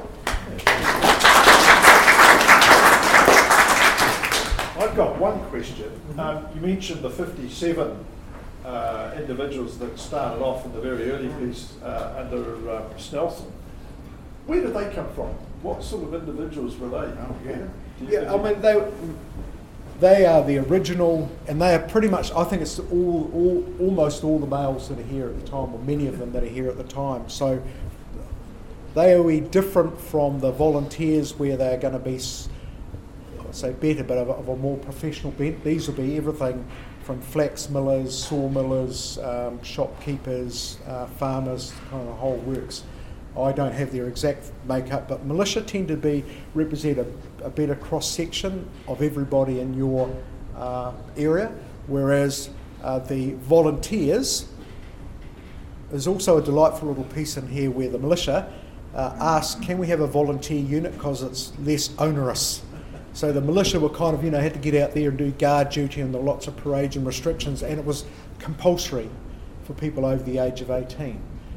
I've got one question. Um, you mentioned the fifty-seven uh, individuals that started off in the very early piece uh, under uh, Snelson. Where did they come from? What sort of individuals were they? Oh, yeah, yeah. I mean, they they are the original, and they are pretty much. I think it's all, all almost all the males that are here at the time, or many of them that are here at the time. So they are we different from the volunteers, where they are going to be, I'd say, better, but of, of a more professional bent. These will be everything from flax millers, saw millers, um, shopkeepers, uh, farmers, kind of the whole works. I don't have their exact makeup, but militia tend to be represent a, a better cross section of everybody in your uh, area, whereas uh, the volunteers, there's also a delightful little piece in here where the militia uh, asked, can we have a volunteer unit because it's less onerous? So the militia were kind of, you know, had to get out there and do guard duty, and there were lots of parades and restrictions, and it was compulsory for people over the age of eighteen.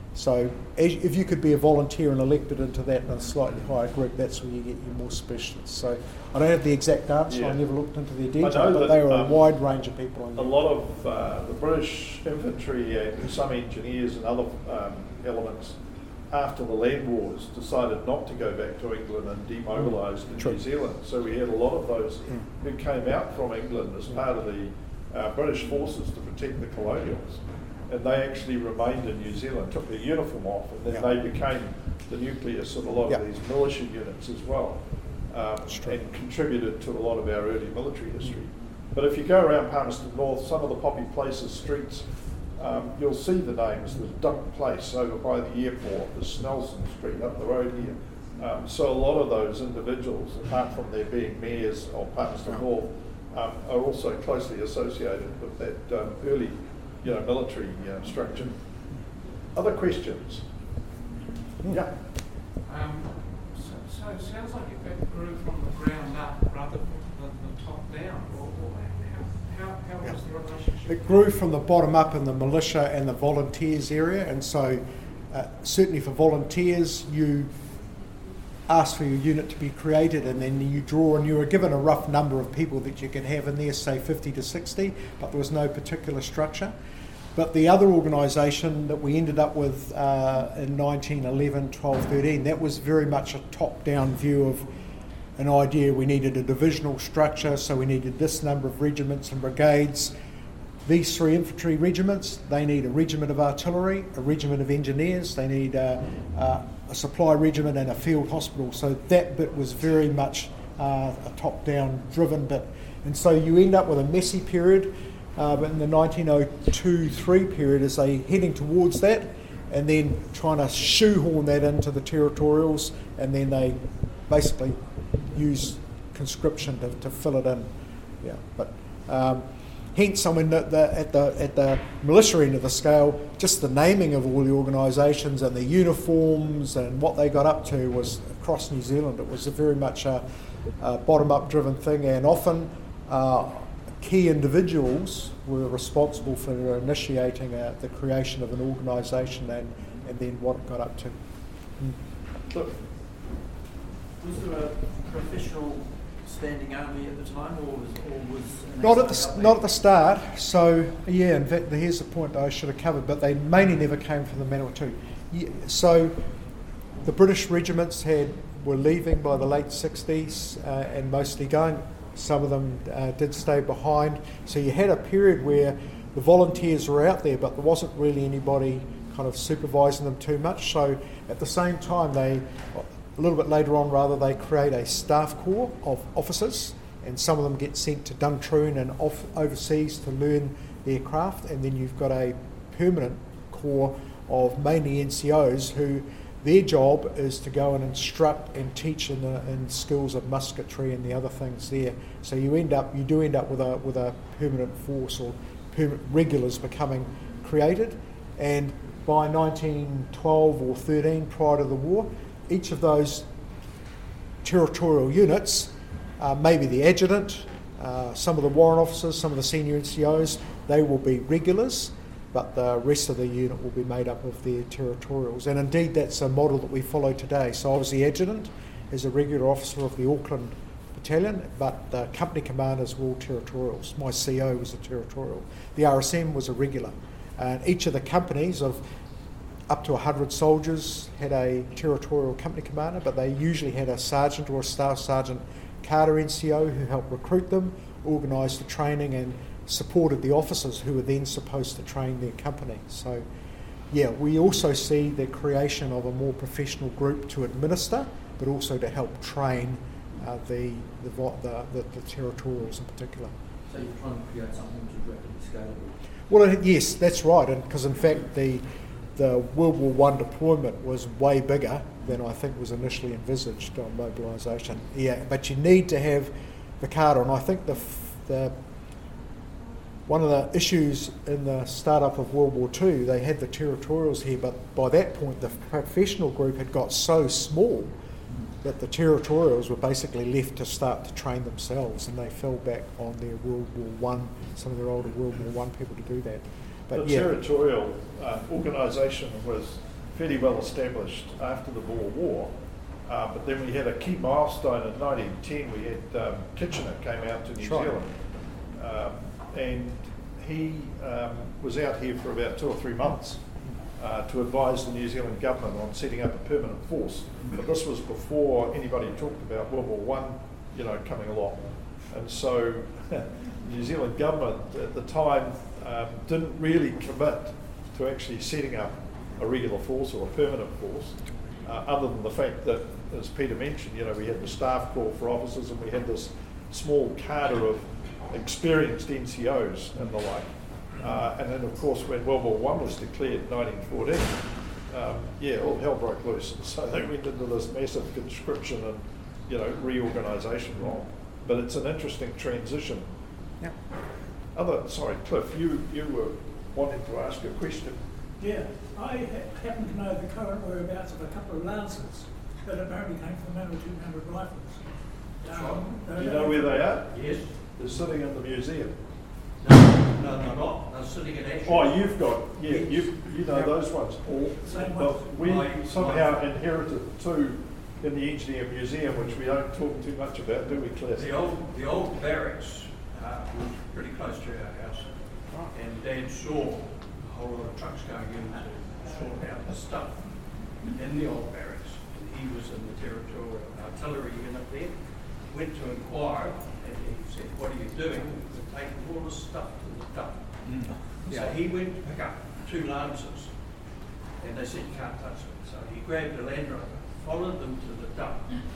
So as, if you could be a volunteer and elected into that in a slightly higher group, that's where you get your more specialists. So I don't have the exact answer, Yeah. I never looked into their I detail, know but that, they were um, a wide range of people on A there. lot of uh, the British infantry and some engineers and other um, elements after the land wars decided not to go back to England and demobilised in True. New Zealand. So we had a lot of those Mm. who came out from England as part of the uh, British forces to protect the colonials. And they actually remained in New Zealand, took their uniform off, and then Yeah. they became the nucleus of a lot Yeah. of these militia units as well, um, true. and contributed to a lot of our early military history. But if you go around Palmerston North, some of the poppy places, streets, um, you'll see the names. There's Duck Place over by the airport, there's Snelson Street up the road here. Um, so a lot of those individuals, apart from their being mayors of Palmerston North, um, are also closely associated with that um, early, you know, military uh, structure. Other questions? Yeah. Um, so, so it sounds like it grew from the ground up rather than the, the top down. Or, or how, how, how Yeah. was the relationship? It grew from the bottom up in the militia and the volunteers area, and so uh, certainly for volunteers, you ask for your unit to be created, and then you draw, and you were given a rough number of people that you could have in there, say fifty to sixty, but there was no particular structure. But the other organisation that we ended up with uh, in nineteen eleven, twelve, thirteen, that was very much a top-down view of an idea. We needed a divisional structure, so we needed this number of regiments and brigades. These three infantry regiments, they need a regiment of artillery, a regiment of engineers, they need a, a, a supply regiment and a field hospital. So that bit was very much uh, a top-down driven bit. And so you end up with a messy period, uh, but in the nineteen oh two three period as they heading towards that, and then trying to shoehorn that into the territorials, and then they basically use conscription to, to fill it in. Yeah, but um, hence, I mean, the, the, at the at the militia end of the scale, just the naming of all the organisations and the uniforms and what they got up to was across New Zealand. It was a very much a, a bottom-up driven thing, and often uh, key individuals were responsible for initiating uh, the creation of an organisation and, and then what it got up to. Mm. Look, Was there a professional standing army at the time, or was, or was an Not at the expert not at the start. So yeah, in fact, here's the point that I should have covered. But they mainly never came from the Manawatu. Yeah, so the British regiments had were leaving by the late sixties uh, and mostly going. Some of them uh, did stay behind. So you had a period where the volunteers were out there, but there wasn't really anybody kind of supervising them too much. So at the same time, they a little bit later on, rather, they create a staff corps of officers, and some of them get sent to Duntroon and off overseas to learn their craft, and then you've got a permanent corps of mainly N C Os who their job is to go and instruct and teach in the in skills of musketry and the other things there. So you end up you do end up with a with a permanent force or permanent regulars becoming created, and by nineteen twelve or thirteen, prior to the war, each of those territorial units, uh, maybe the adjutant, uh, some of the warrant officers, some of the senior N C Os, they will be regulars, but the rest of the unit will be made up of their territorials. And indeed, that's a model that we follow today. So I was the adjutant as a regular officer of the Auckland Battalion, but the company commanders were all territorials. My C O was a territorial. The R S M was a regular. And each of the companies of up to one hundred soldiers had a territorial company commander, but they usually had a sergeant or a staff sergeant cadre N C O who helped recruit them, organised the training and supported the officers who were then supposed to train their company. So yeah, we also see the creation of a more professional group to administer, but also to help train uh, the, the, the, the, the territorials in particular. So you're trying to create something which is rapidly scalable? Well, it, yes, that's right, and because in fact the the World War One deployment was way bigger than I think was initially envisaged on mobilisation. Yeah, but you need to have the cadre, and I think the the one of the issues in the start-up of World War Two, they had the territorials here, but by that point the professional group had got so small that the territorials were basically left to start to train themselves, and they fell back on their World War One, some of their older World War One people to do that. But the yeah. territorial uh, organisation was fairly well established after the Boer War. Uh, but then we had a key milestone in nineteen ten. We had um, Kitchener came out to New Right. Zealand, um, and he um, was out here for about two or three months uh, to advise the New Zealand government on setting up a permanent force. But this was before anybody talked about World War One, you know, coming along, and so the New Zealand government at the time um, didn't really commit to actually setting up a regular force or a permanent force, uh, other than the fact that, as Peter mentioned, you know, we had the staff call for officers and we had this small cadre of experienced N C Os and the like. Uh, and then, of course, when World War One was declared in nineteen fourteen, um, yeah, all hell broke loose. And so they went into this massive conscription and, you know, reorganisation role. But it's an interesting transition. Yeah. Other, sorry, Cliff, you, you were wanting to ask a question. Yeah, I ha- happen to know the current whereabouts of a couple of Lancers that apparently came from Manawatu Mounted Rifles. Um, Do you know where they are? Yes. They're sitting in the museum. No, no, they're not. They're sitting at Ashford. Oh, you've got, yeah, you you know those ones, Paul. Same But ones. we My- somehow my- inherited two in the Engineer Museum, which we don't talk too much about, do we, Claire? The old, the old barracks uh, was pretty close to our house, and Dad saw a whole lot of trucks going in to sort out the stuff in the old barracks. And he was in the territorial artillery unit there, went to inquire, and he said, "What are you doing?" We're taking all the stuff to the dump. So he went to pick up two Lancers, and they said, "You can't touch them." So he grabbed a Land Rover, followed them to the dump,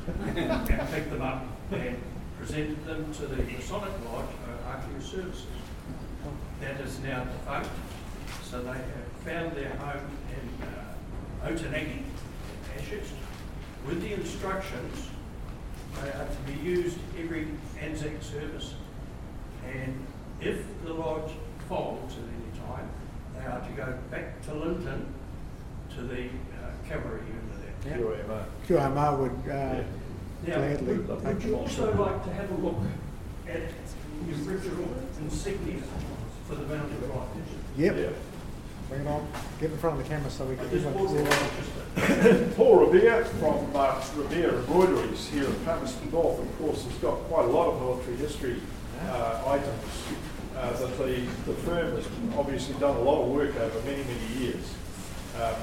and picked them up and presented them to the Masonic Lodge for Archaeology Services. That is now defunct, so they have found their home in uh, Otanerki, in Ashurst, with the instructions they are to be used every Anzac service, and if the lodge folds at any time, they are to go back to Linton to the uh, cavalry unit there. Q A M A. Q M R would uh, Now, gladly would, take would it. you also like to have a look at the original insignia for the Mounted Rifles? Yep, Yeah. bring it on. Get in front of the camera so we I can just everyone brought can it see along it. just to- Paul Revere from uh, Revere Embroideries here in Palmerston North, of course, has got quite a lot of military history uh, items uh, that the, the firm has obviously done a lot of work over many, many years. Um,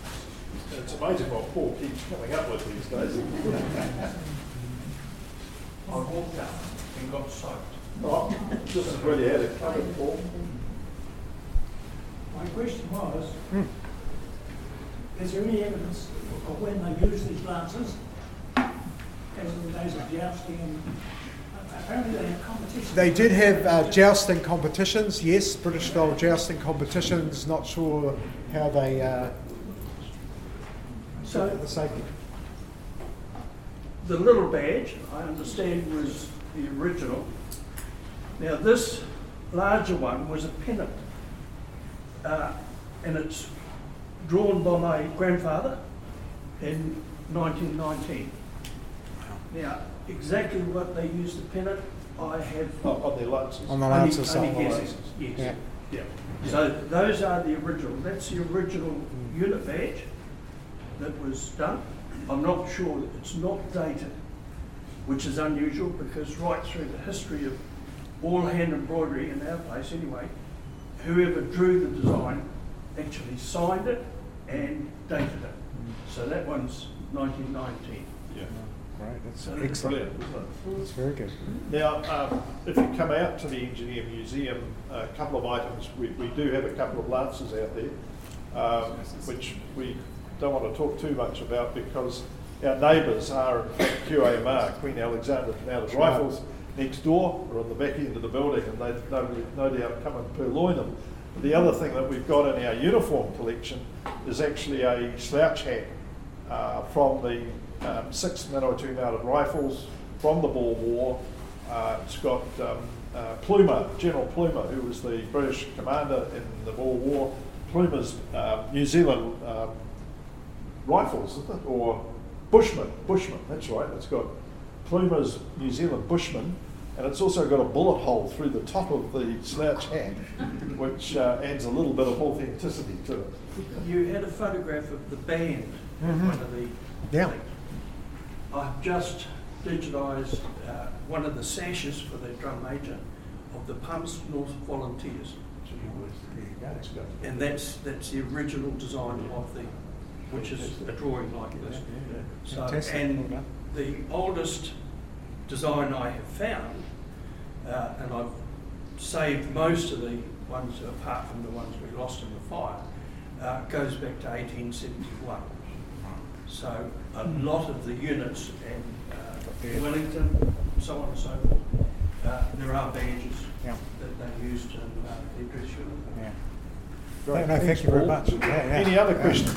it's amazing what Paul keeps coming up with these days. I walked up and got soaked. Oh, this is where you had it covered, Paul. My question was, is there any evidence of when they used these Lancers, as in the days of jousting and apparently they had competitions? They did have uh, jousting competitions, yes, British style jousting competitions. Not sure how they uh, So- the safety. The little badge, I understand, was the original. Now this larger one was a pennant, uh, and it's drawn by my grandfather in nineteen nineteen. Now, exactly what they used the pennant, I have Oh, on their Lancers. On the only, Lancer only side. guessing. Yes. Yeah. Yeah. So those are the original. That's the original unit badge that was done. I'm not sure that it's not dated, which is unusual because right through the history of all hand embroidery in our place anyway, whoever drew the design actually signed it and dated it. So that one's nineteen nineteen. Yeah. Right, that's So excellent. Brilliant, isn't it? That's very good. Now, um, if you come out to the Engineer Museum, a couple of items, we, we do have a couple of Lancers out there, um, which we don't want to talk too much about because our neighbours are in fact Q A M R, Queen Alexandra Mounted Rifles, next door, or on the back end of the building, and they no, no doubt come and purloin them. The other thing that we've got in our uniform collection is actually a slouch hat uh, from the um, sixth Manawatu Mounted Rifles from the Boer War. Uh, it's got um, uh, Plumer, General Plumer, who was the British commander in the Boer War. Plumer's uh, New Zealand um, rifles, isn't it? Or Bushman, Bushman, that's right. It's got Plumer's New Zealand Bushman, And it's also got a bullet hole through the top of the slouch hat, which uh, adds a little bit of authenticity to it. You had a photograph of the band at Mhm. one of the Yeah. things. I've just digitised uh, one of the sashes for the drum major of the Pumps North Volunteers. And that's that's the original design of the, which is a drawing like this. So, Fantastic. and the oldest design I have found, uh, and I've saved most of the ones apart from the ones we lost in the fire, uh, goes back to eighteen seventy-one. So a lot of the units and uh, Wellington, so on and so forth, uh, there are badges Yeah. that they used in uh, the dress uniform. Yeah. Great. No, no, Thanks, thank you very Paul. much. Yeah, yeah. Any other questions?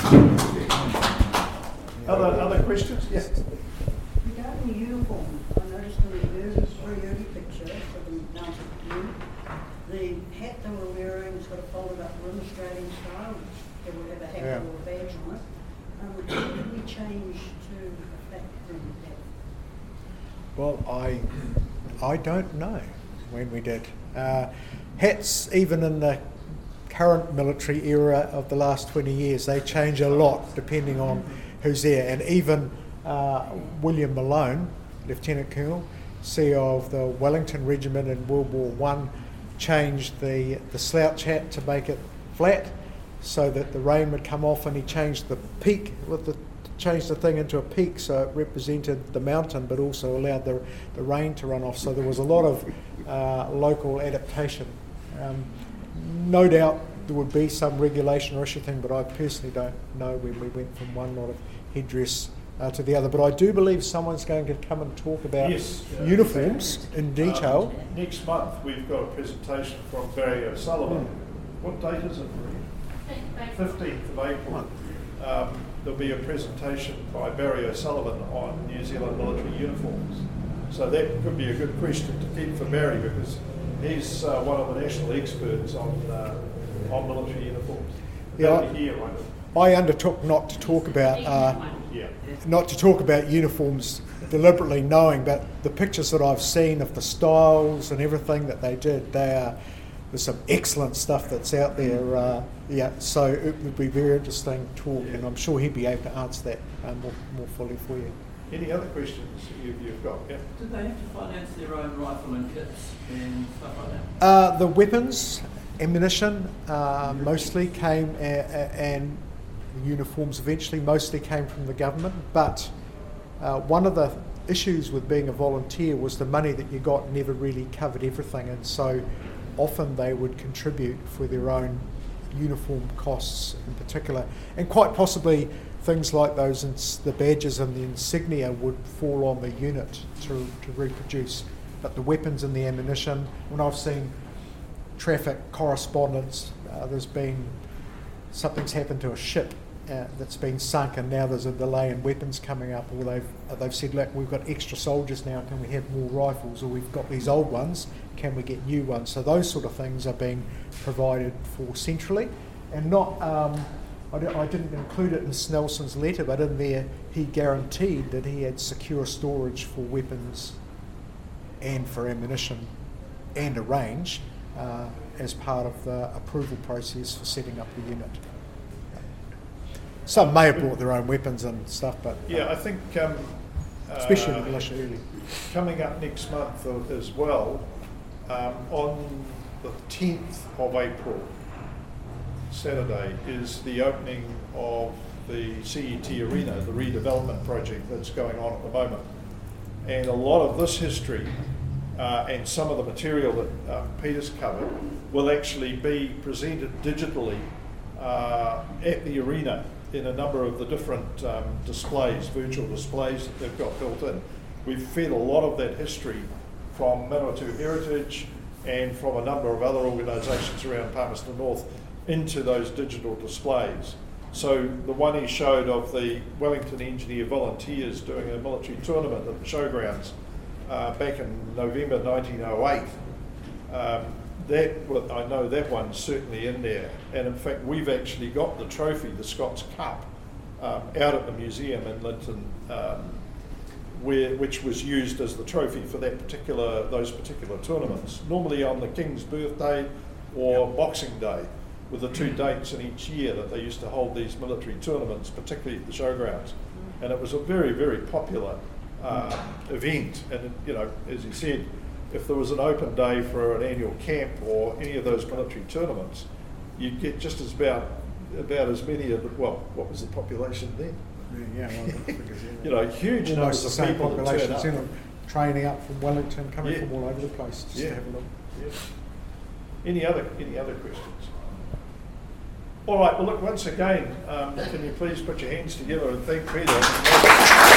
Other other questions? Yes. Regarding the uniform, I noticed in the early, very early picture of the mounted unit, the hat they were wearing has got a folded up rim, Australian style. They would have a hat Yeah. or a badge on it. Um, how did we change to a flat brim hat? Well, I, I don't know when we did. Uh, hats, even in the current military era of the last twenty years, they change a lot depending on who's there. And even uh, William Malone, Lieutenant Colonel, C E O of the Wellington Regiment in World War One, changed the, the slouch hat to make it flat so that the rain would come off, and he changed the peak with the changed the thing into a peak so it represented the mountain but also allowed the, the rain to run off. So there was a lot of uh, local adaptation. Um, no doubt there would be some regulation or issue thing, but I personally don't know when we went from one lot of headdress uh, to the other. But I do believe someone's going to come and talk about Yes, uh, uniforms in detail. Um, next month we've got a presentation from Barry O'Sullivan. What date is it? fifteenth of April. Um, there'll be a presentation by Barry O'Sullivan on New Zealand military uniforms. So that could be a good question to keep for Barry, because he's uh, one of the national experts on uh, on military uniforms. Yeah, That'll be here, won't it? I undertook not to talk about uh, Yeah. not to talk about uniforms deliberately, knowing, but the pictures that I've seen of the styles and everything that they did, they are, there's some excellent stuff that's out there. Uh, yeah, so it would be very interesting talk, and I'm sure he'd be able to answer that uh, more, more fully for you. Any other questions you've, you've got? Yeah. Did they have to finance their own rifle and kits and stuff like that? Uh, the weapons, ammunition, uh, mostly came, a, a, and the uniforms eventually mostly came from the government, but uh, one of the issues with being a volunteer was the money that you got never really covered everything, and so often they would contribute for their own uniform costs in particular, and quite possibly things like those, ins- the badges and the insignia would fall on the unit to, to reproduce, but the weapons and the ammunition, when I've seen traffic correspondence, uh, there's been, something's happened to a ship uh, that's been sunk, and now there's a delay in weapons coming up, or they've, uh, they've said, look, we've got extra soldiers now, can we have more rifles, or we've got these old ones, can we get new ones? So those sort of things are being provided for centrally, and not, um, I, don't, I didn't include it in Snelson's letter, but in there he guaranteed that he had secure storage for weapons and for ammunition and a range uh, as part of the approval process for setting up the unit. Some may have brought their own weapons and stuff, but Yeah, I think um, especially uh, in the militia early. coming up next month uh, as well, um, on the tenth of April, Saturday, is the opening of the C E T Arena, the redevelopment project that's going on at the moment. And a lot of this history uh, and some of the material that um, Peter's covered will actually be presented digitally uh, at the arena in a number of the different um, displays, virtual displays that they've got built in. We've fed a lot of that history from Manawatu Heritage and from a number of other organisations around Palmerston North into those digital displays. So the one he showed of the Wellington Engineer Volunteers doing a military tournament at the showgrounds uh, back in November nineteen oh eight, um, that well, I know that one's certainly in there. And in fact, we've actually got the trophy, the Scots Cup, um, out at the museum in Linton um, where, which was used as the trophy for that particular, those particular tournaments. Normally on the King's birthday or Boxing Day were the two dates in each year that they used to hold these military tournaments, particularly at the showgrounds. And it was a very, very popular uh, event. And, you know, as you said, if there was an open day for an annual camp or any of those military tournaments, you'd get just as about, about as many of the, well, what was the population then? Yeah, yeah, well, because, yeah, You know, huge almost numbers the of same people that population, turn up. you know, training up from Wellington, coming Yeah. from all over the place just Yeah. to have a look. Yeah. Any other any other questions? All right. Well, look. Once again, um, can you please put your hands together and thank Peter?